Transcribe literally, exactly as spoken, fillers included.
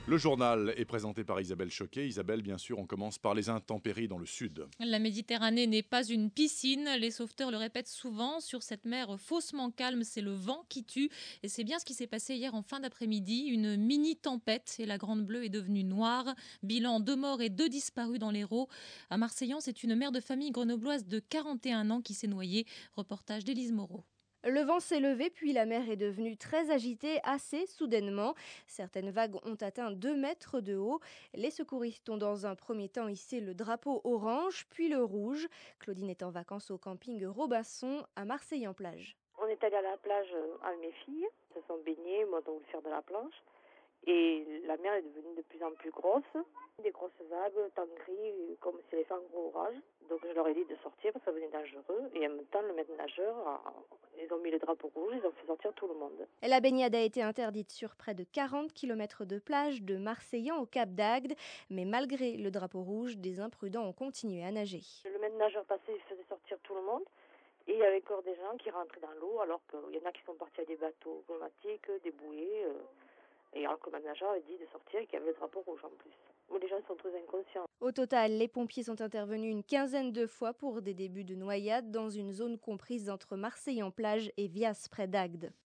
Le journal est présenté par Isabelle Choquet. Isabelle, bien sûr, on commence par les intempéries dans le sud. La Méditerranée n'est pas une piscine, les sauveteurs le répètent souvent. Sur cette mer faussement calme, c'est le vent qui tue. Et c'est bien ce qui s'est passé hier en fin d'après-midi. Une mini-tempête et la Grande Bleue est devenue noire. Bilan, deux morts et deux disparus dans l'Hérault. À Marseillan, c'est une mère de famille grenobloise de quarante et un ans qui s'est noyée. Reportage d'Élise Moreau. Le vent s'est levé, puis la mer est devenue très agitée assez soudainement. Certaines vagues ont atteint deux mètres de haut. Les secouristes ont dans un premier temps hissé le drapeau orange, puis le rouge. Claudine est en vacances au camping Robasson à Marseille-en-Plage. On est allé à la plage avec mes filles, elles se sont baignées, moi j'ai voulu faire de la planche. Et la mer est devenue de plus en plus grosse, des grosses vagues, temps gris, comme s'il avait fait un gros orage. Donc je leur ai dit de sortir parce que ça devenait dangereux. Et en même temps, le maître nageur, ils ont mis le drapeau rouge, ils ont fait sortir tout le monde. La baignade a été interdite sur près de quarante kilomètres de plage de Marseillan au Cap d'Agde. Mais malgré le drapeau rouge, des imprudents ont continué à nager. Le maître nageur passé, il faisait sortir tout le monde. Et il y avait encore des gens qui rentraient dans l'eau alors qu'il y en a qui sont partis à des bateaux pneumatiques, des bouées. Euh, et alors que le maître nageur a dit de sortir et qu'il y avait le drapeau rouge en plus. Mais les gens sont très inconscients. Au total, les pompiers sont intervenus une quinzaine de fois pour des débuts de noyade dans une zone comprise entre Marseille-en-Plage et Vias près d'Agde.